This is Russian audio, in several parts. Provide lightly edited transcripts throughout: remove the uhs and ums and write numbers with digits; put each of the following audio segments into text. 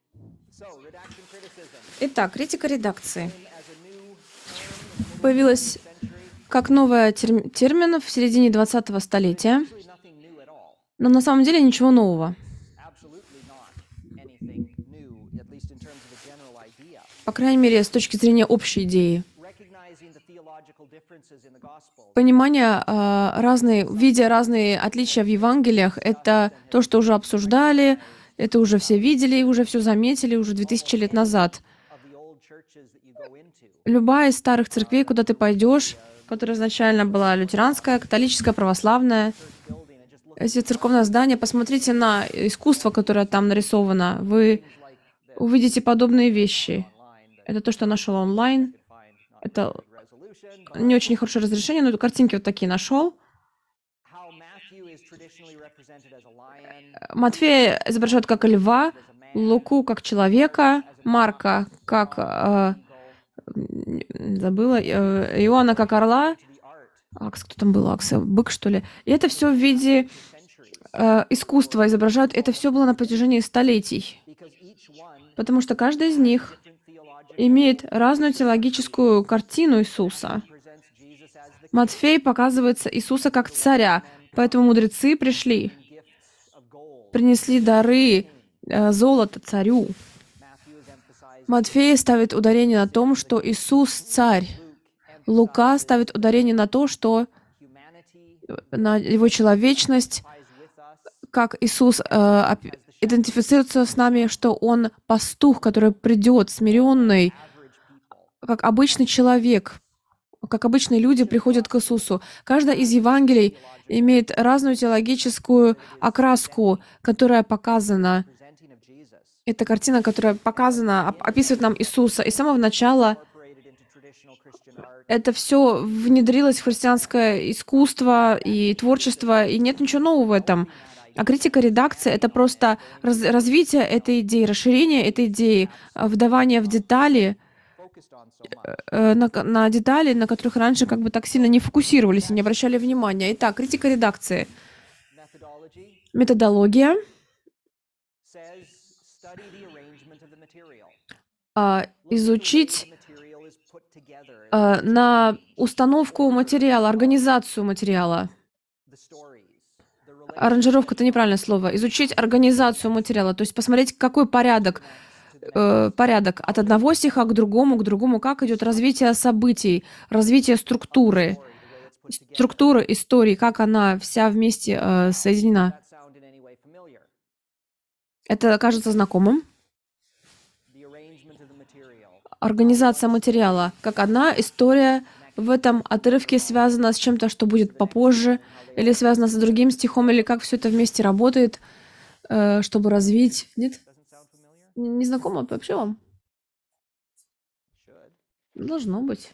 Итак, критика редакции появилась как новый термин в середине 20-го столетия, но на самом деле ничего нового. По крайней мере, с точки зрения общей идеи. Понимание видя разные отличия в Евангелиях, это то, что уже обсуждали, это уже все видели, уже все заметили уже 2000 лет назад. Любая из старых церквей, куда ты пойдешь, которая изначально была лютеранская, католическая, православная, эти церковные здания, посмотрите на искусство, которое там нарисовано, вы увидите подобные вещи. Это то, что я нашел онлайн. Это не очень хорошее разрешение, но картинки вот такие нашел. Матфея изображают как льва, Луку как человека, Марка как забыла, Иоанна как орла, кто там был, бык, что ли. И это все в виде искусства изображают. Это все было на протяжении столетий. Потому что каждый из них имеет разную теологическую картину Иисуса. Матфей показывается Иисуса как царя, поэтому мудрецы пришли, принесли дары, золото царю. Матфей ставит ударение на том, что Иисус царь. Лука ставит ударение на то, что на его человечность, как Иисус идентифицируется с нами, что Он пастух, который придет смиренный, как обычный человек, как обычные люди приходят к Иисусу. Каждая из Евангелий имеет разную теологическую окраску, которая показана. Это картина, которая показана, описывает нам Иисуса. И с самого начала это все внедрилось в христианское искусство и творчество, и нет ничего нового в этом. А критика редакции — это просто развитие этой идеи, расширение этой идеи, вдавание в детали, на детали, на которых раньше как бы так сильно не фокусировались и не обращали внимания. Итак, критика редакции. Методология. Изучить на установку материала, организацию материала. Аранжировка — это неправильное слово. Изучить организацию материала, то есть посмотреть, какой порядок от одного стиха к другому, как идет развитие событий, развитие структуры истории, как она вся вместе соединена. Это кажется знакомым. Организация материала, как одна история в этом отрывке связана с чем-то, что будет попозже, или связана с другим стихом, или как все это вместе работает, чтобы развить. Нет? Не знакомо вообще вам? Должно быть.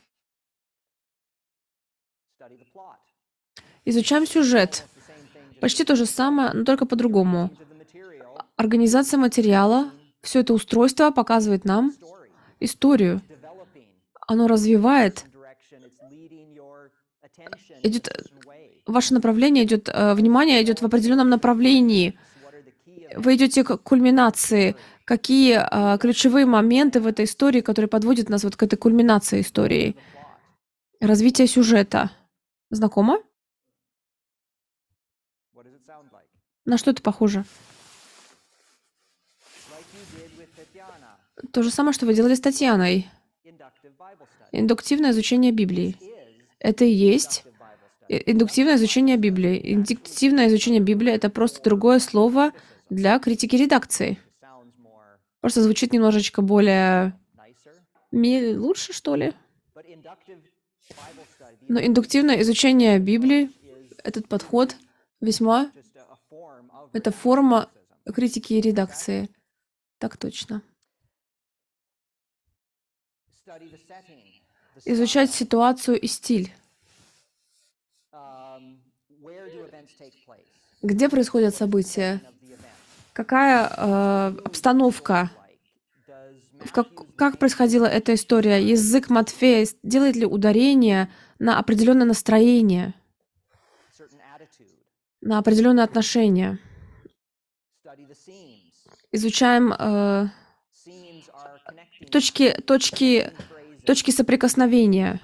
Изучаем сюжет. Почти то же самое, но только по-другому. Организация материала, все это устройство показывает нам историю. Оно развивает, ваше направление идет, внимание идет в определенном направлении. Вы идете к кульминации. Какие ключевые моменты в этой истории, которые подводят нас вот к этой кульминации истории? Развитие сюжета. Знакомо? На что это похоже? То же самое, что вы делали с Татьяной. Индуктивное изучение Библии. Это и есть индуктивное изучение Библии. Индуктивное изучение Библии — это просто другое слово для критики редакции. Просто звучит немножечко более лучше, что ли. Но индуктивное изучение Библии, этот подход весьма... Это форма критики и редакции. Так точно. Изучать ситуацию и стиль. Где происходят события? Какая обстановка? Как происходила эта история? Язык Матфея делает ли ударение на определенное настроение, на определенные отношения? Изучаем точки соприкосновения,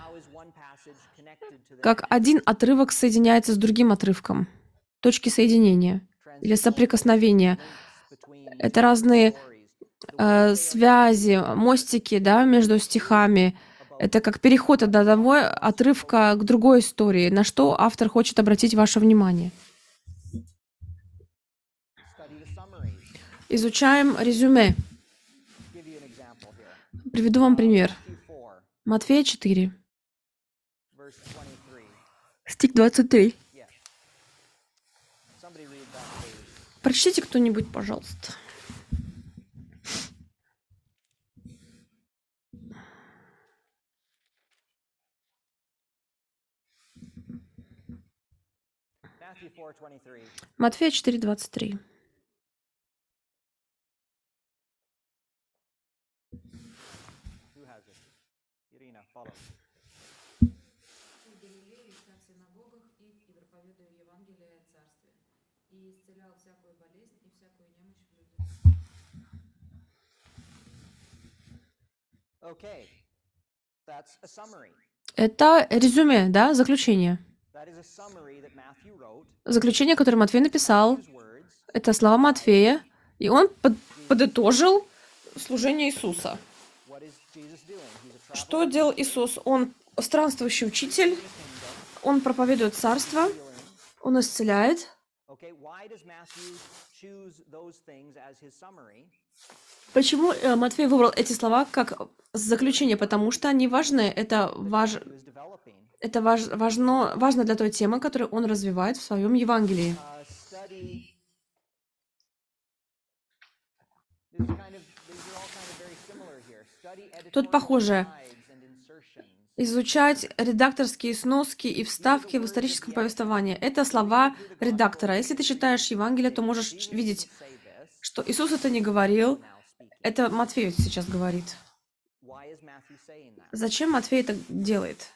как один отрывок соединяется с другим отрывком. Точки соединения или соприкосновения. Это разные связи, мостики, да, между стихами. Это как переход от одного отрывка к другой истории, на что автор хочет обратить ваше внимание. Изучаем резюме. Приведу вам пример. Матфея 4, стих 23. Прочтите кто-нибудь, пожалуйста. Матфея 4, 23. Это резюме, да, заключение. Заключение, которое Матфей написал, это слова Матфея, и он подытожил служение Иисуса. Что делал Иисус? Он странствующий учитель, он проповедует царство, он исцеляет. Почему Матфей выбрал эти слова как заключение? Потому что они важны. Это важно для той темы, которую он развивает в своем Евангелии. Тут похоже. Изучать редакторские сноски и вставки в историческом повествовании. Это слова редактора. Если ты читаешь Евангелие, то можешь видеть, что Иисус это не говорил. Это Матфей сейчас говорит. Зачем Матфей это делает?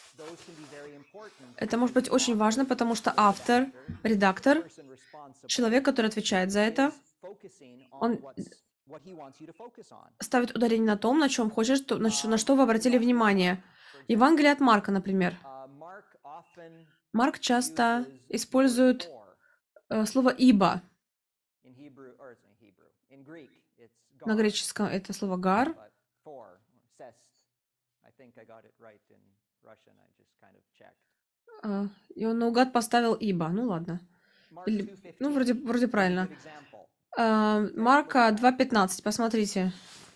Это может быть очень важно, потому что автор, редактор, человек, который отвечает за это, он ставит ударение на том, на чем хочет, на что вы обратили внимание. Евангелие от Марка, например. Марк часто использует слово «ибо». На греческом это слово «гар». И он наугад поставил «ибо». Ну ладно. Вроде правильно. Марка 2:15, посмотрите.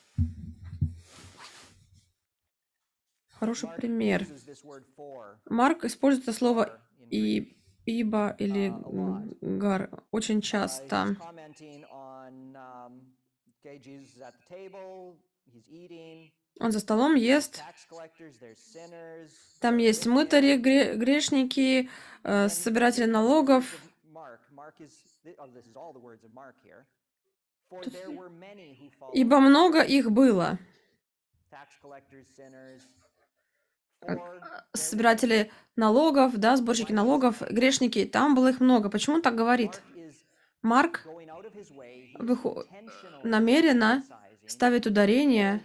Хороший пример. Марк использует это слово «ибо» или «гар» очень часто. Он за столом ест. Там есть мытари, грешники, собиратели налогов. Ибо много их было. Собиратели налогов, да, сборщики налогов, грешники, там было их много. Почему он так говорит? Марк намеренно ставит ударение,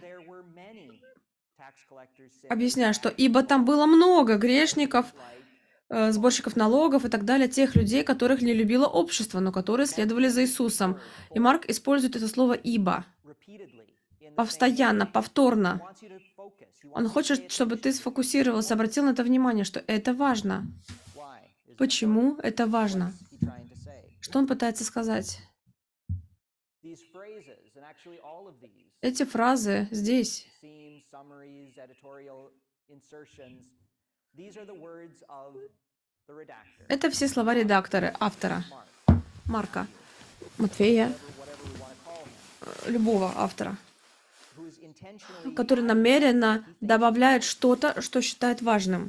объясняя, что ибо там было много грешников, сборщиков налогов и так далее, тех людей, которых не любило общество, но которые следовали за Иисусом. И Марк использует это слово «ибо» постоянно, повторно. Он хочет, чтобы ты сфокусировался, обратил на это внимание, что это важно. Почему это важно? Что он пытается сказать? Эти фразы здесь. Это все слова редактора, автора. Марка, Матфея, любого автора, который намеренно добавляет что-то, что считает важным.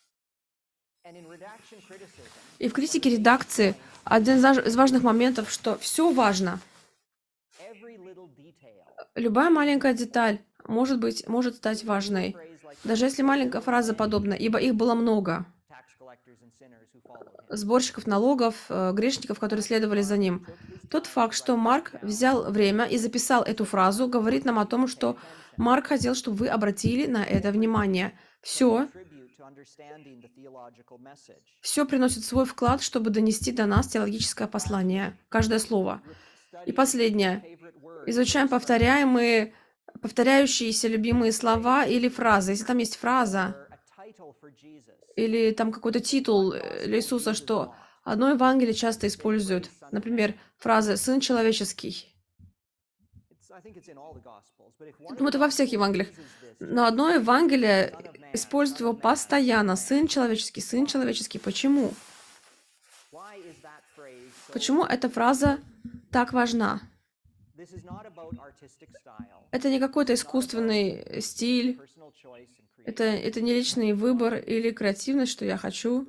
И в критике редакции один из важных моментов, что все важно. Любая маленькая деталь может стать важной. Даже если маленькая фраза подобна, ибо их было много. сборщиков налогов, грешников, которые следовали за ним. Тот факт, что Марк взял время и записал эту фразу, говорит нам о том, что Марк хотел, чтобы вы обратили на это внимание. Все приносит свой вклад, чтобы донести до нас теологическое послание. Каждое слово. И последнее. Изучаем повторяющиеся любимые слова или фразы. Если там есть фраза, или там какой-то титул для Иисуса, что одно Евангелие часто используют. Например, фраза «Сын человеческий». Ну, это во всех Евангелиях. Но одно Евангелие использует его постоянно. «Сын человеческий, Сын человеческий». Почему? Почему эта фраза так важна? Это не какой-то искусственный стиль, это не личный выбор или креативность, что я хочу.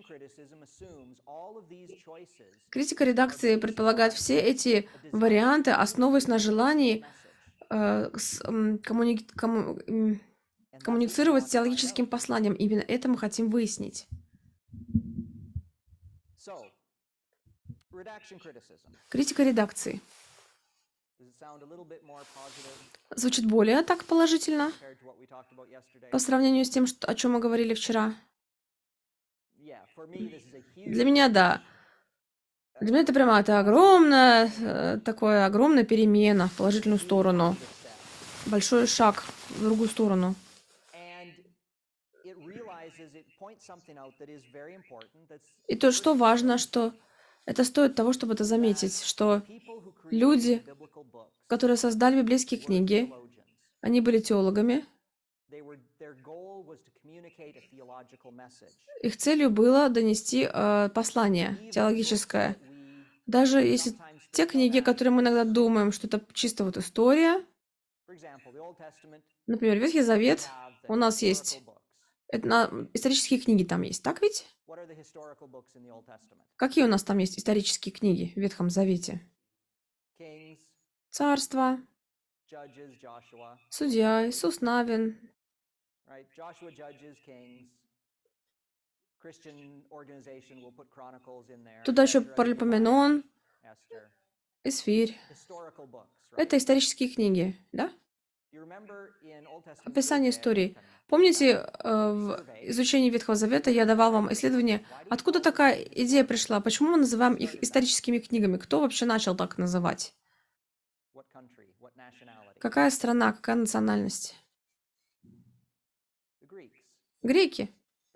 Критика редакции предполагает все эти варианты, основываясь на желании коммуницировать с теологическим посланием. Именно это мы хотим выяснить. Критика редакции. Звучит более так положительно по сравнению с тем, о чем мы говорили вчера. Для меня, да. Для меня это прямо огромная перемена в положительную сторону. Большой шаг в другую сторону. И то, что важно, что это стоит того, чтобы это заметить, что люди, которые создали библейские книги, они были теологами. Их целью было донести послание теологическое. Даже если те книги, которые мы иногда думаем, что это чисто вот история, например, Ветхий Завет, у нас есть исторические книги там есть, так ведь? Какие у нас там есть исторические книги в Ветхом Завете? Царство, Судья, Иисус Навин. Туда еще Паралипоменон, Эсфирь. Это исторические книги, да? Описание истории. Помните, в изучении Ветхого Завета я давал вам исследование, откуда такая идея пришла, почему мы называем их историческими книгами, кто вообще начал так называть? Какая страна, какая национальность? Греки.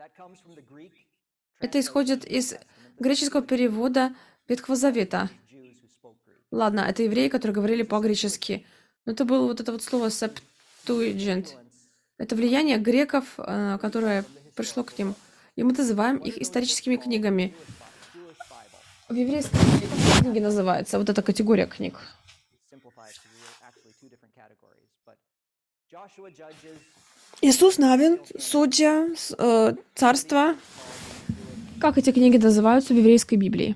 Это исходит из греческого перевода Ветхого Завета. Ладно, это евреи, которые говорили по-гречески. Но это было вот это вот слово Septuagint. Это влияние греков, которое пришло к ним. И мы называем их историческими книгами. В еврейской Библии какие книги называются? Вот эта категория книг. Иисус Навин, Судья, Царство. Как эти книги называются в еврейской Библии?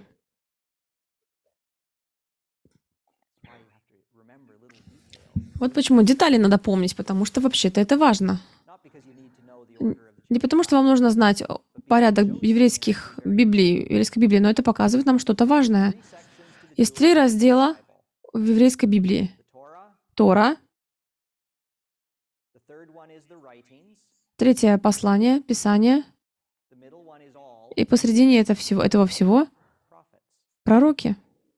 Вот почему детали надо помнить, потому что вообще-то это важно. Не потому, что вам нужно знать порядок еврейской Библии, но это показывает нам что-то важное. Есть 3 раздела в еврейской Библии. Тора, 3 послание, Писание, и посредине этого всего пророки.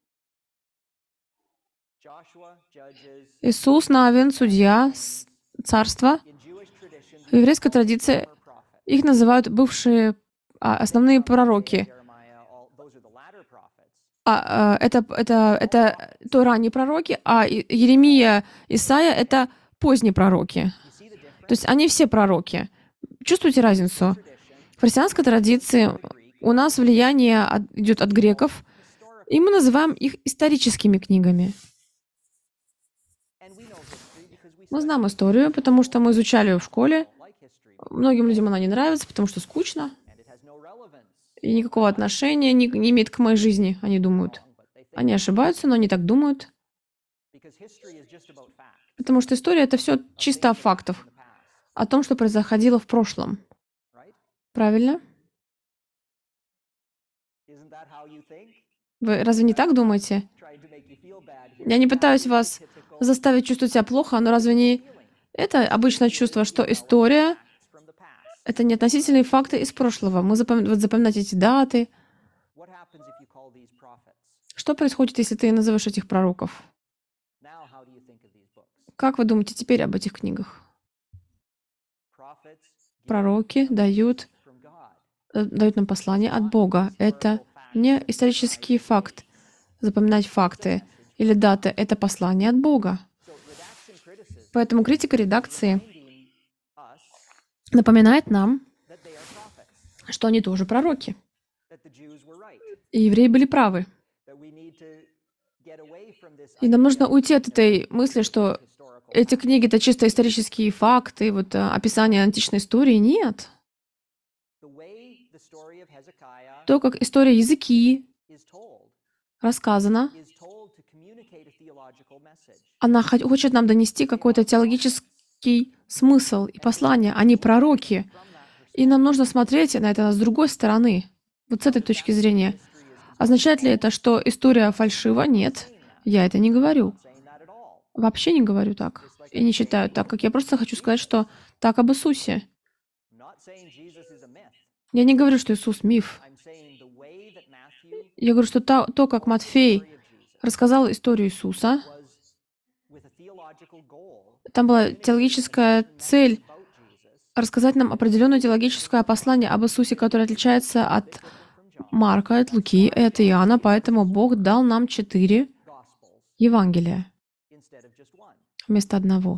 Иисус Навин, Судья, Царство. В еврейской традиции их называют бывшие основные пророки. Это то ранние пророки, а Иеремия, Исаия — это поздние пророки. То есть они все пророки. Чувствуете разницу? В христианской традиции у нас влияние идет от греков, и мы называем их историческими книгами. Мы знаем историю, потому что мы изучали ее в школе. Многим людям она не нравится, потому что скучно. И никакого отношения не имеет к моей жизни, они думают. Они ошибаются, но они так думают. Потому что история — это все чисто о фактах, о том, что происходило в прошлом. Правильно? Вы разве не так думаете? Я не пытаюсь вас заставить чувствовать себя плохо, но разве не это обычное чувство, что история — это не относительные факты из прошлого? Мы вот запоминать эти даты. Что происходит, если ты назовешь этих пророков? Как вы думаете теперь об этих книгах? Пророки дают нам послание от Бога. Это не исторический факт, запоминать факты или даты. Это послание от Бога. Поэтому критика редакции напоминает нам, что они тоже пророки. И евреи были правы. И нам нужно уйти от этой мысли, что эти книги — это чисто исторические факты, вот описание античной истории. Нет. То, как история Языки рассказана, она хочет нам донести какой-то теологический смысл и послание. Они пророки. И нам нужно смотреть на это с другой стороны, вот с этой точки зрения. Означает ли это, что история фальшива? Нет, я это не говорю. Вообще не говорю так. И не считаю так, как я просто хочу сказать, что так об Иисусе. Я не говорю, что Иисус — миф. Я говорю, что то, как Матфей рассказал историю Иисуса, там была теологическая цель рассказать нам определенное теологическое послание об Иисусе, которое отличается от Марка, от Луки и от Иоанна, поэтому Бог дал нам 4 Евангелия вместо одного.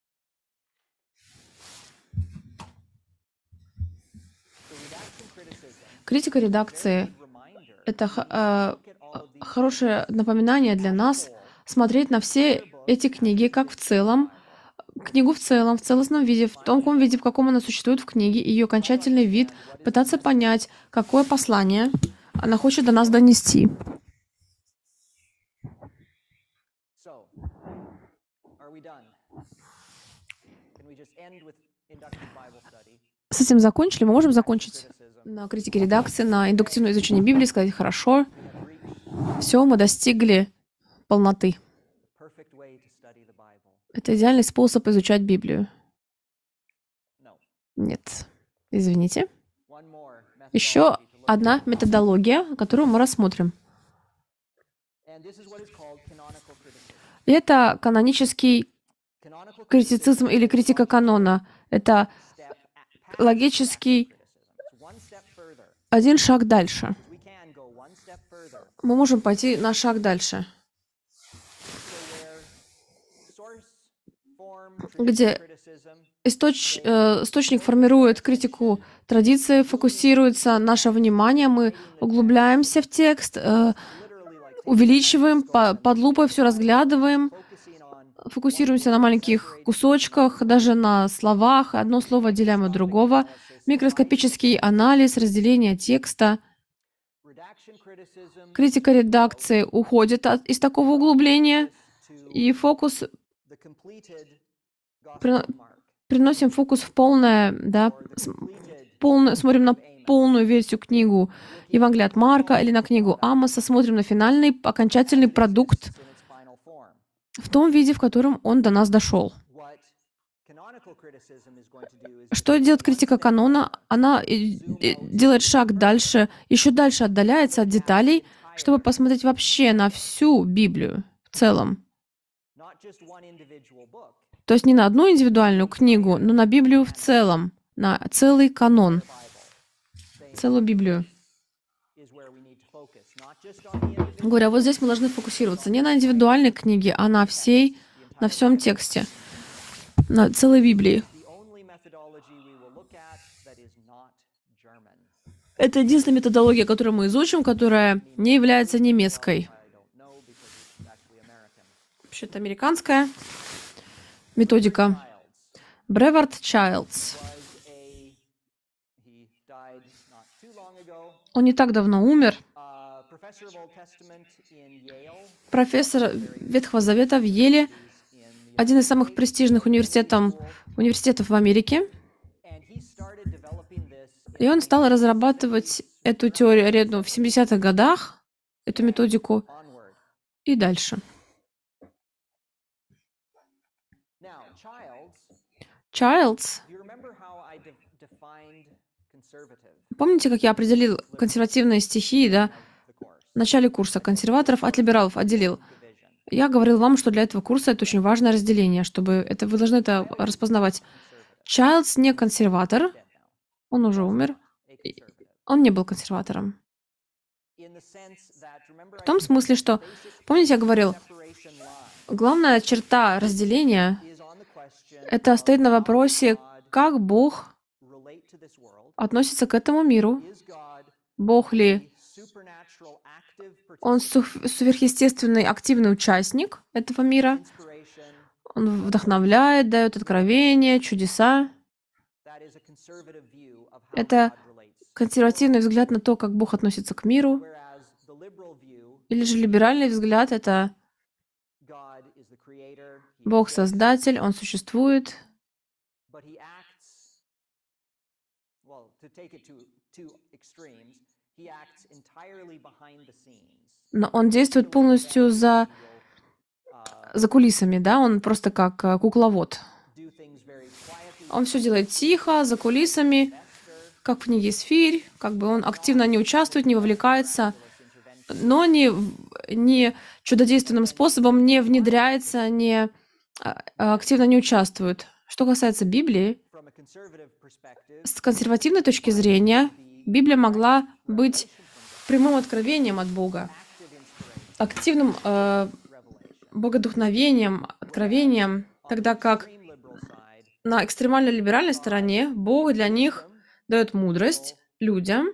Критика редакции — это хорошее напоминание для нас смотреть на все эти книги как в целом, книгу в целом, в целостном виде, в том виде, в каком она существует в книге, ее окончательный вид, пытаться понять, какое послание она хочет до нас донести. С этим закончили? Мы можем закончить на критике редакции, на индуктивное изучение Библии, сказать: хорошо, все, мы достигли полноты. Это идеальный способ изучать Библию. Нет. Извините. Еще одна методология, которую мы рассмотрим. Это канонический критицизм или критика канона. Это логический один шаг дальше. Мы можем пойти на шаг дальше, где источник формирует критику традиции, фокусируется наше внимание, мы углубляемся в текст, увеличиваем, под лупой все разглядываем, фокусируемся на маленьких кусочках, даже на словах, одно слово отделяем от другого, микроскопический анализ, разделение текста. Критика редакции уходит из такого углубления, и фокус приносим фокус в полное, смотрим на полную версию книгу Евангелия от Марка или на книгу Амоса, смотрим на финальный, окончательный продукт в том виде, в котором он до нас дошел. Что делает критика канона? Она делает шаг дальше, еще дальше отдаляется от деталей, чтобы посмотреть вообще на всю Библию в целом. То есть не на одну индивидуальную книгу, но на Библию в целом, на целый канон, целую Библию. Говоря, вот здесь мы должны фокусироваться не на индивидуальной книге, а на всем тексте, на целой Библии. Это единственная методология, которую мы изучим, которая не является немецкой. Вообще-то американская методика. Бревард Чайлдс. Он не так давно умер. Профессор Ветхого Завета в Йеле, один из самых престижных университетов в Америке. И он стал разрабатывать эту теорию в 70-х годах, эту методику, и дальше. Чайлдс, помните, как я определил консервативные стихии, да, в начале курса консерваторов от либералов отделил? Я говорил вам, что для этого курса это очень важное разделение, чтобы это вы должны это распознавать. Чайлдс не консерватор, он уже умер, он не был консерватором. В том смысле, что, помните, я говорил, главная черта разделения это стоит на вопросе, как Бог относится к этому миру. Бог ли он сверхъестественный активный участник этого мира? Он вдохновляет, дает откровения, чудеса. Это консервативный взгляд на то, как Бог относится к миру. Или же либеральный взгляд — это Бог Создатель, Он существует, но Он действует полностью за кулисами, да, Он просто как кукловод. Он все делает тихо, за кулисами, как в книге «Сфирь», как бы он активно не участвует, не вовлекается, но не чудодейственным способом не внедряется, не активно не участвует. Что касается Библии, с консервативной точки зрения, Библия могла быть прямым откровением от Бога, активным богодухновением, откровением, тогда как на экстремально либеральной стороне Бог для них дает мудрость людям,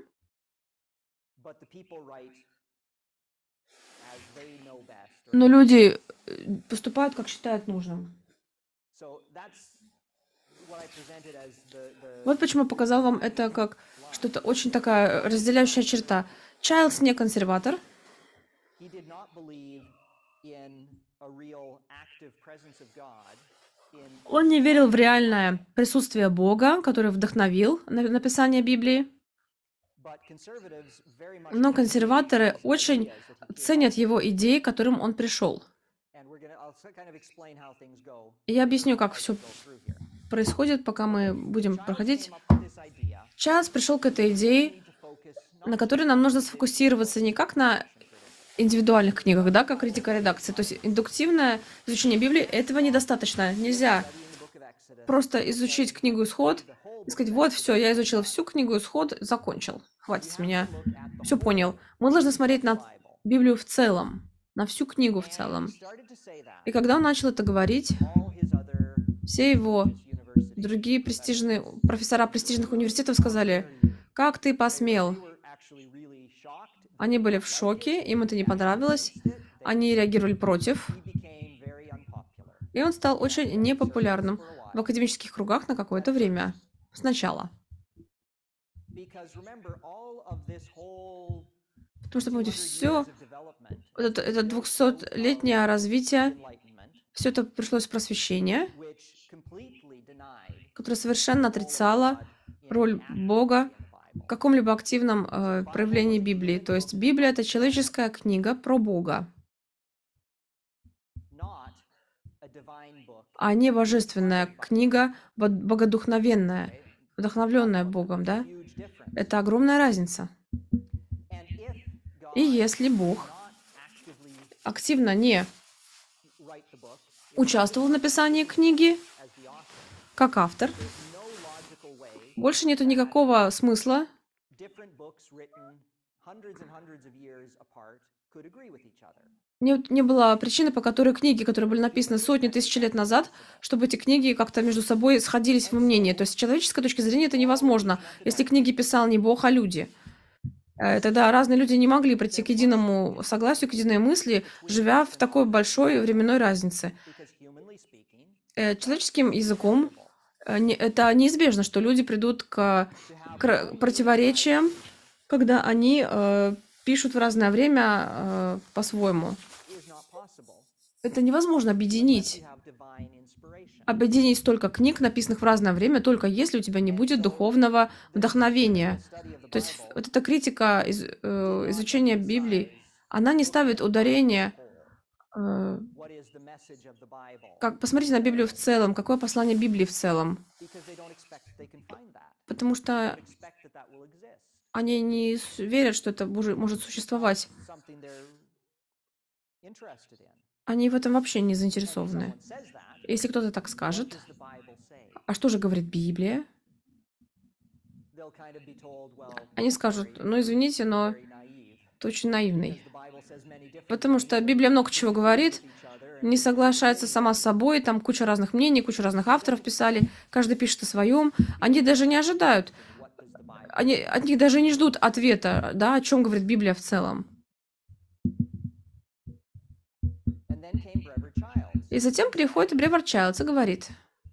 но люди поступают, как считают нужным. Вот почему я показал вам это как что-то очень такая разделяющая черта. Чайлдс не консерватор. Он не верил в реальное присутствие Бога, который вдохновил на написание Библии. Но консерваторы очень ценят его идеи, к которым он пришел. И я объясню, как все происходит, пока мы будем проходить. Чайлдс пришел к этой идее, на которой нам нужно сфокусироваться не как на индивидуальных книгах, да, как критика редакции. То есть индуктивное изучение Библии этого недостаточно. Нельзя просто изучить книгу «Исход» и сказать, вот, все, я изучил всю книгу «Исход», закончил. Хватит с меня. Все понял. Мы должны смотреть на Библию в целом, на всю книгу в целом. И когда он начал это говорить, все его другие престижные профессора престижных университетов сказали, как ты посмел? Они были в шоке, им это не понравилось, они реагировали против. И он стал очень непопулярным в академических кругах на какое-то время. Сначала. Потому что, помните, все это 200-летнее развитие, все это пришло с просвещения, которое совершенно отрицало роль Бога в каком-либо активном проявлении Библии. То есть Библия — это человеческая книга про Бога, а не божественная книга, богодухновенная, вдохновленная Богом, да? Это огромная разница. И если Бог активно не участвовал в написании книги, как автор, больше нету никакого смысла не было причины, по которой книги, которые были написаны сотни тысяч лет назад, чтобы эти книги как-то между собой сходились во мнении. То есть с человеческой точки зрения это невозможно, если книги писал не Бог, а люди. Тогда разные люди не могли прийти к единому согласию, к единой мысли, живя в такой большой временной разнице. Человеческим языком это неизбежно, что люди придут к противоречиям, когда они пишут в разное время по-своему. Это невозможно объединить. объединить столько книг, написанных в разное время, только если у тебя не будет духовного вдохновения. То есть вот эта критика изучения Библии, она не ставит ударение, э, как посмотрите на Библию в целом, какое послание Библии в целом. Потому что они не верят, что это может существовать. Они в этом вообще не заинтересованы. Если кто-то так скажет, а что же говорит Библия? Они скажут, ну извините, но ты очень наивный. Потому что Библия много чего говорит, не соглашается сама с собой, там куча разных мнений, куча разных авторов писали, каждый пишет о своем. Они даже не ожидают, они от них даже не ждут ответа, да, о чем говорит Библия в целом. И затем приходит Бревард Чайлдс и говорит,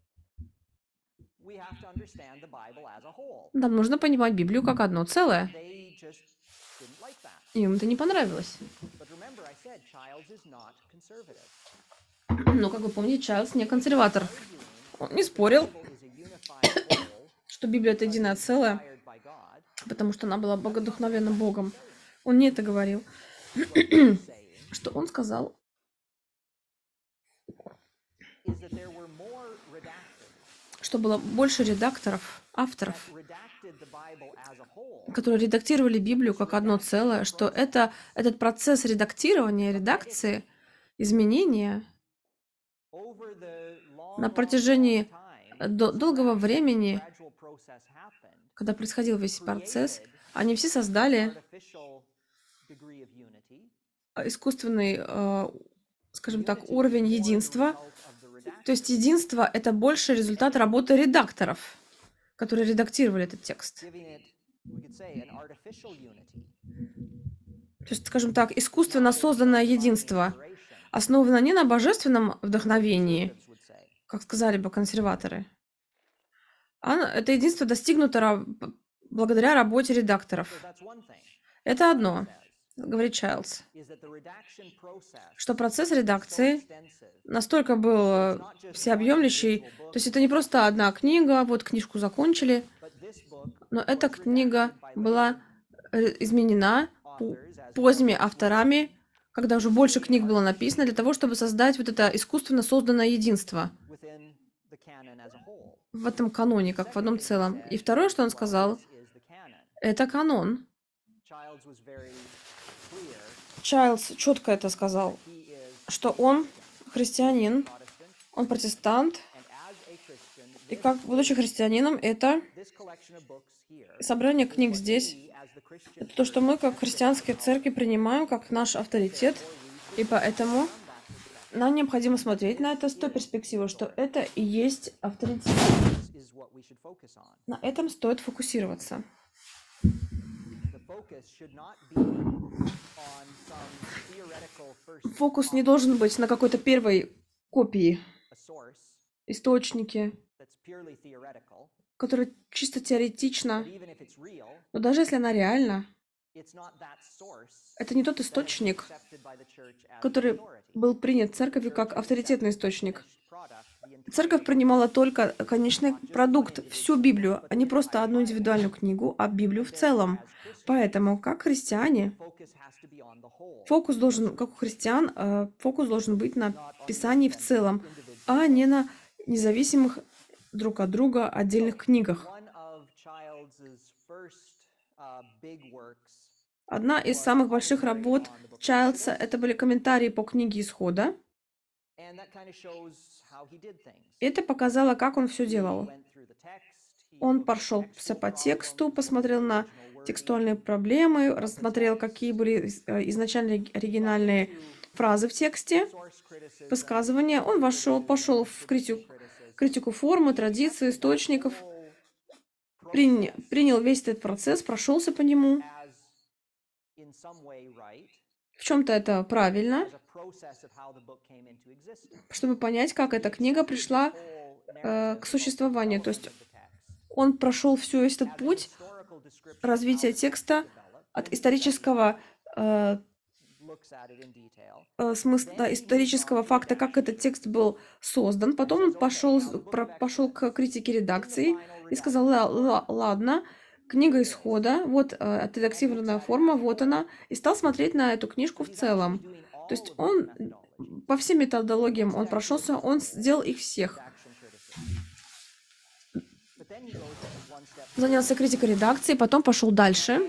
нам нужно понимать Библию как одно целое. Им это не понравилось. Но, как вы помните, Чайлдс не консерватор. Он не спорил, что Библия — это единое целое, потому что она была богодухновенна Богом. Он не это говорил. Что он сказал? Что было больше редакторов, авторов, которые редактировали Библию как одно целое, что этот процесс редактирования, редакции, изменения на протяжении долгого времени, когда происходил весь процесс, они все создали искусственный, скажем так, уровень единства. То есть единство — это больше результат работы редакторов, которые редактировали этот текст. То есть, скажем так, искусственно созданное единство основано не на божественном вдохновении, как сказали бы консерваторы, а это единство достигнуто благодаря работе редакторов. Это одно, говорит Чайлдс, что процесс редакции настолько был всеобъемлющий, то есть это не просто одна книга, вот книжку закончили, но эта книга была изменена поздними авторами, когда уже больше книг было написано, для того, чтобы создать вот это искусственно созданное единство в этом каноне, как в одном целом. И второе, что он сказал, это канон. Чайлдс четко это сказал, что он христианин, он протестант, и как будучи христианином, это собрание книг здесь, это то, что мы как христианские церкви принимаем как наш авторитет, и поэтому нам необходимо смотреть на это с той перспективы, что это и есть авторитет. На этом стоит фокусироваться. Фокус не должен быть на какой-то первой копии, источнике, которая чисто теоретично, но даже если она реальна, это не тот источник, который был принят церковью как авторитетный источник. Церковь принимала только конечный продукт, всю Библию, а не просто одну индивидуальную книгу, а Библию в целом. Поэтому, как христиане, фокус должен, как у христиан, фокус должен быть на Писании в целом, а не на независимых друг от друга отдельных книгах. Одна из самых больших работ Чайлдса — это были комментарии по книге Исхода. Это показало, как он все делал. Он прошелся по тексту, посмотрел на текстуальные проблемы, рассмотрел, какие были изначально оригинальные фразы в тексте, высказывания. Он пошел в критику формы, традиций, источников, принял весь этот процесс, прошелся по нему. В чем-то это правильно, чтобы понять, как эта книга пришла к существованию. То есть он прошел весь этот путь развития текста от исторического смысл, да, исторического факта, как этот текст был создан. Потом он пошел к критике редакции и сказал: Ладно, книга Исхода, вот отредактированная форма, вот она», и стал смотреть на эту книжку в целом. То есть он по всем методологиям он прошелся, он сделал их всех. Занялся критикой редакции, потом пошел дальше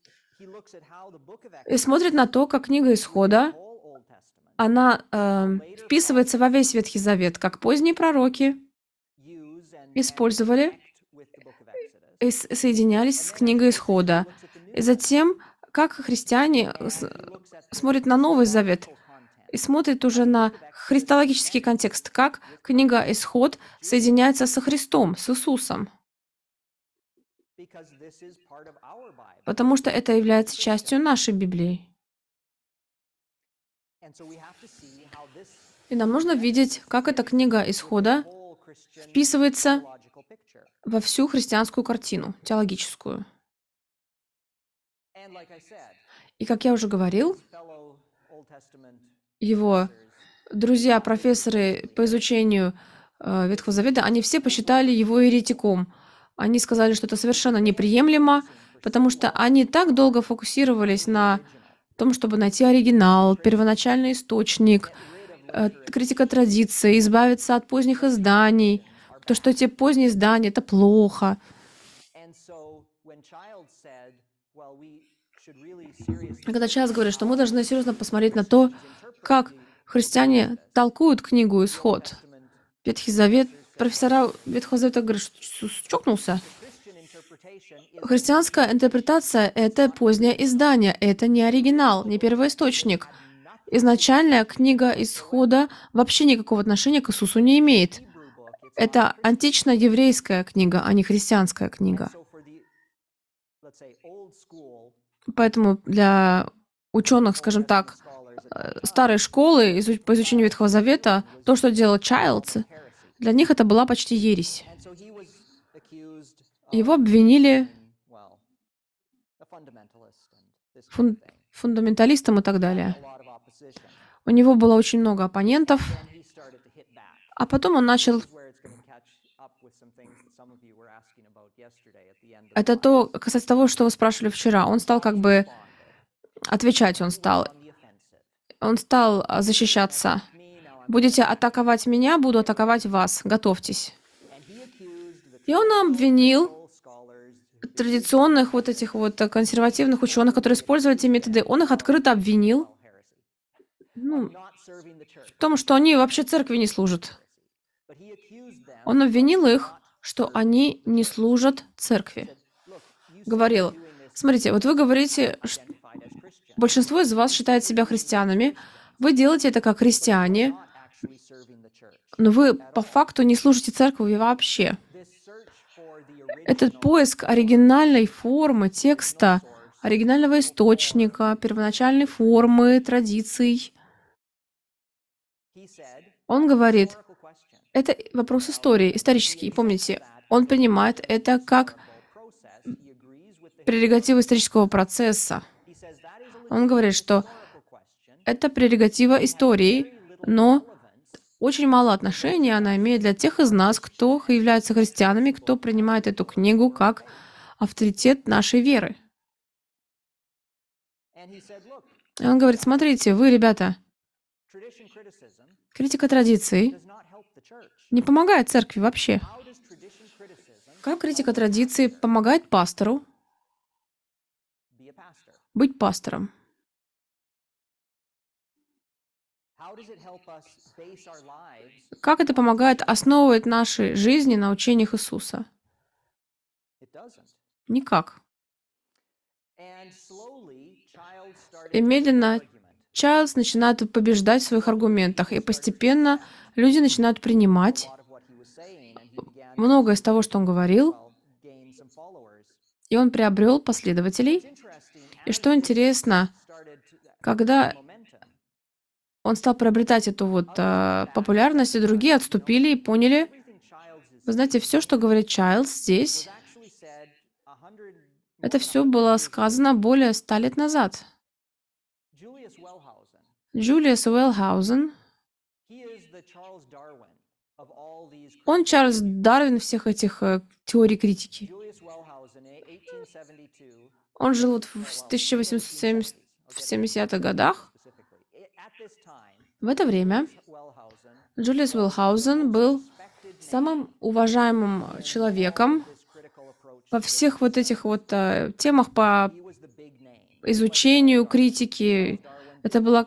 и смотрит на то, как книга Исхода, она вписывается во весь Ветхий Завет, как поздние пророки использовали и соединялись с книгой Исхода. И затем, как христиане смотрят на Новый Завет и смотрят уже на христологический контекст, как книга Исход соединяется со Христом, с Иисусом. Потому что это является частью нашей Библии. И нам нужно видеть, как эта книга Исхода вписывается во всю христианскую картину, теологическую. И, как я уже говорил, его друзья, профессоры по изучению Ветхого Завета, они все посчитали его еретиком. Они сказали, что это совершенно неприемлемо, потому что они так долго фокусировались на том, чтобы найти оригинал, первоначальный источник, критика традиции, избавиться от поздних изданий, потому что эти поздние издания — это плохо. А когда Чарльз говорит, что мы должны серьезно посмотреть на то, как христиане толкуют книгу «Исход», Ветхий Завет, профессора Ветхого Завета говорят, что чокнулся. Христианская интерпретация — это позднее издание, это не оригинал, не первоисточник. Изначальная книга Исхода вообще никакого отношения к Иисусу не имеет. Это антично-еврейская книга, а не христианская книга. Поэтому для ученых, скажем так, старой школы по изучению Ветхого Завета, то, что делал Чайлдс, для них это была почти ересь. Его обвинили фундаменталистом и так далее. У него было очень много оппонентов, а потом он начал... Это то, касается того, что вы спрашивали вчера. Он стал как бы отвечать, он стал защищаться. Будете атаковать меня, буду атаковать вас. Готовьтесь. И он обвинил традиционных вот этих вот консервативных ученых, которые используют эти методы. Он их открыто обвинил в том, что они вообще церкви не служат. Он обвинил их, что они не служат церкви. Говорил: смотрите, вот вы говорите, что большинство из вас считает себя христианами, вы делаете это как христиане, но вы по факту не служите церкви вообще. Этот поиск оригинальной формы текста, оригинального источника, первоначальной формы, традиций, он говорит, это вопрос истории, исторический. Помните, он принимает это как прерогативу исторического процесса. Он говорит, что это прерогатива истории, но очень мало отношения она имеет для тех из нас, кто является христианами, кто принимает эту книгу как авторитет нашей веры. И он говорит: смотрите, вы, ребята, критика традиций не помогает церкви вообще. Как критика традиции помогает пастору быть пастором? Как это помогает основывать наши жизни на учениях Иисуса? Никак. И медленно Чарльз начинает побеждать в своих аргументах, и постепенно люди начинают принимать многое из того, что он говорил, и он приобрел последователей. И что интересно, когда он стал приобретать эту вот популярность, и другие отступили и поняли, вы знаете, все, что говорит Чайлдс здесь, это все было сказано более 100 лет назад. Джулиус Уэллхаузен, он Чарльз Дарвин всех этих теорий критики. Он жил вот в 1870-х годах. В это время Джулиус Уэллхаузен был самым уважаемым человеком во всех вот этих вот темах по изучению критики. Это было...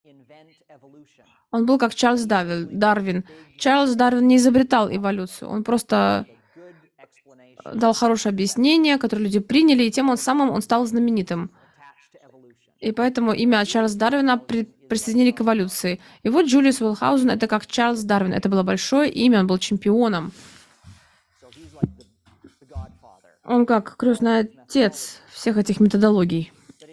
Он был как Чарльз Дарвин. Чарльз Дарвин не изобретал эволюцию, он просто дал хорошее объяснение, которое люди приняли, и тем он стал знаменитым. И поэтому имя Чарльза Дарвина присоединили к эволюции. И вот Джулиус Уэллхаузен — это как Чарльз Дарвин. Это было большое имя, он был чемпионом. Он как крестный отец всех этих методологий.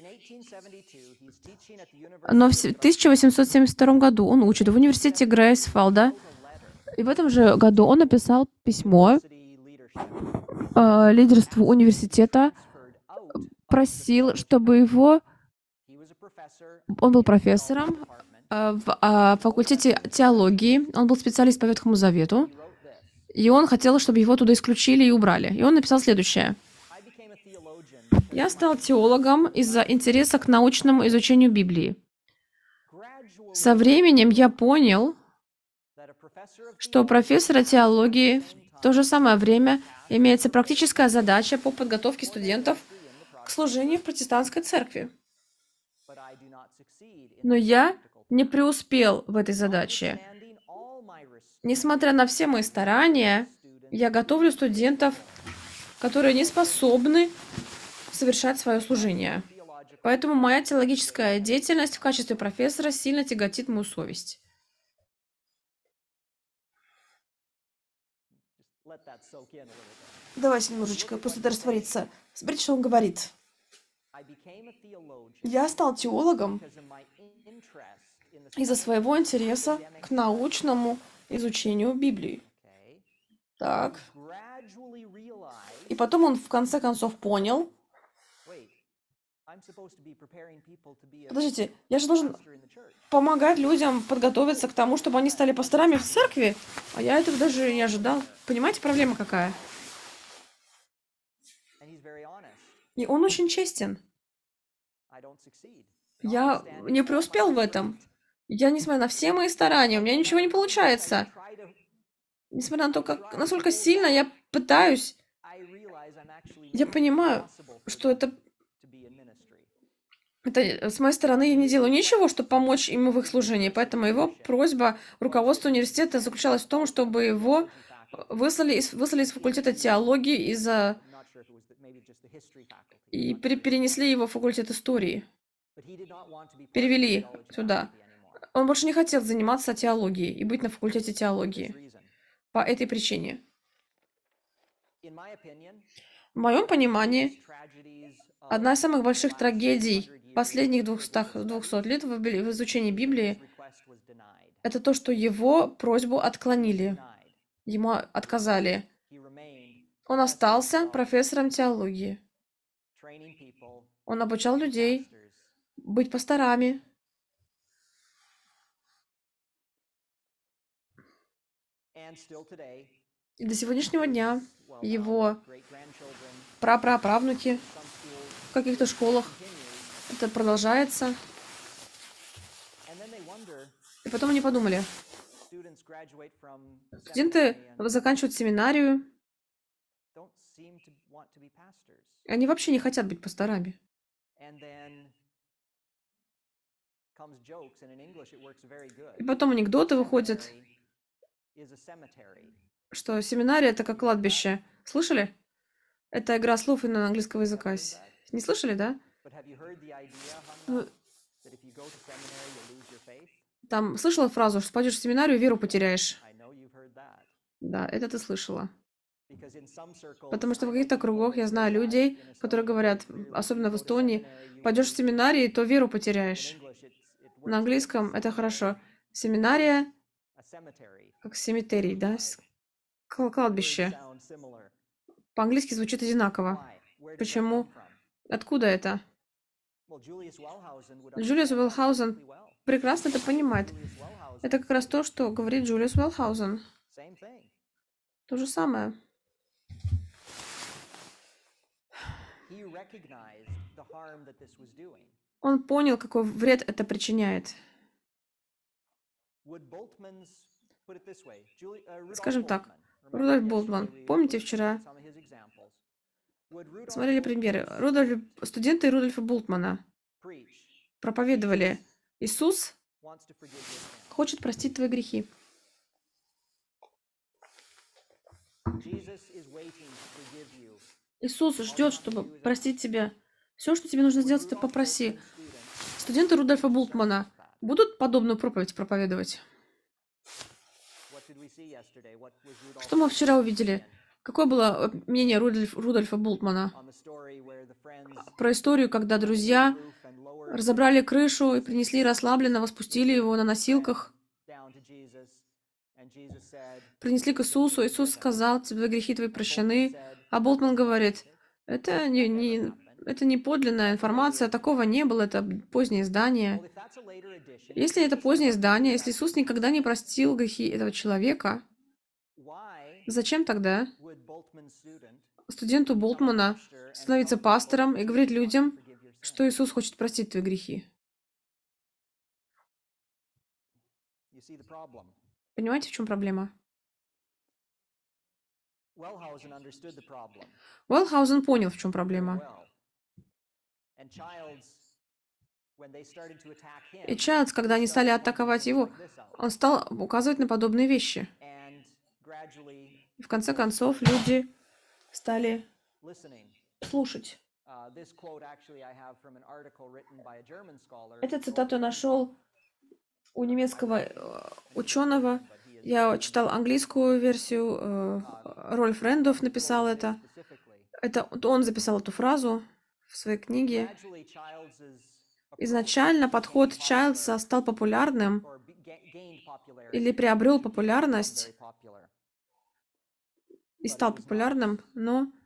Но в 1872 году он учит в университете Грейсфолда. И в этом же году он написал письмо лидерству университета, просил, чтобы его... Он был профессором в факультете теологии, он был специалист по Ветхому Завету, и он хотел, чтобы его туда исключили и убрали. И он написал следующее. «Я стал теологом из-за интереса к научному изучению Библии. Со временем я понял, что у профессора теологии в то же самое время имеется практическая задача по подготовке студентов к служению в протестантской церкви. Но я не преуспел в этой задаче. Несмотря на все мои старания, я готовлю студентов, которые не способны совершать свое служение. Поэтому моя теологическая деятельность в качестве профессора сильно тяготит мою совесть». Давайте немножечко, пусть это растворится. Смотрите, что он говорит. «Я стал теологом из-за своего интереса к научному изучению Библии». Так. И потом он в конце концов понял, подождите, я же должен помогать людям подготовиться к тому, чтобы они стали пасторами в церкви, а я этого даже не ожидал. Понимаете, проблема какая? И он очень честен. Я не преуспел в этом. Я, несмотря на все мои старания, у меня ничего не получается. Несмотря на то, насколько сильно я пытаюсь, я понимаю, что это с моей стороны я не делаю ничего, чтобы помочь им в их служении. Поэтому его просьба руководству университета заключалась в том, чтобы его выслали из факультета теологии и перенесли его в факультет истории. Перевели сюда. Он больше не хотел заниматься теологией и быть на факультете теологии. По этой причине. В моем понимании, одна из самых больших трагедий последних 200 лет в изучении Библии — это то, что его просьбу отклонили. Ему отказали. Он остался профессором теологии. Он обучал людей быть пасторами. И до сегодняшнего дня его прапраправнуки в каких-то школах это продолжается. И потом они подумали, студенты заканчивают семинарию, и они вообще не хотят быть пасторами. И потом анекдоты выходят, что семинария — это как кладбище. Слышали? Это игра слов на английского языка. Не слышали, да? Там слышала фразу, что пойдешь в семинарию, веру потеряешь. Да, это ты слышала. Потому что в каких-то кругах я знаю людей, которые говорят, особенно в Эстонии, пойдешь в семинарию, то веру потеряешь. На английском это хорошо. Семинария, как семитерий, да? Кладбище. По-английски звучит одинаково. Почему? Откуда это? Джулиус Уэллхаузен прекрасно это понимает. Это как раз то, что говорит Джулиус Уэллхаузен. То же самое. Он понял, какой вред это причиняет. Скажем так, Рудольф Болтман. Помните, вчера смотрели примеры? Студенты Рудольфа Болтмана проповедовали: Иисус хочет простить твои грехи. Иисус ждет, чтобы простить тебя. Все, что тебе нужно сделать, это попроси. Студенты Рудольфа Болтмана будут подобную проповедь проповедовать? Что мы вчера увидели? Какое было мнение Рудольфа Болтмана про историю, когда друзья разобрали крышу и принесли расслабленно, спустили его на носилках, принесли к Иисусу. Иисус сказал: тебе грехи твои прощены. А Болтман говорит: это не подлинная информация, такого не было, это позднее издание. Если это позднее издание, если Иисус никогда не простил грехи этого человека, зачем тогда студенту Болтмана становиться пастором и говорить людям, что Иисус хочет простить твои грехи? Понимаете, в чем проблема? Уэллхаузен понял, в чем проблема. И Чайлдс, когда они стали атаковать его, он стал указывать на подобные вещи. И в конце концов люди стали слушать. Эту цитату я нашел у немецкого ученого. Я читал английскую версию. Рольф Рэндорф написал это. Он записал эту фразу в своей книге. Изначально подход Чайлдса стал популярным или приобрел популярность и стал популярным, но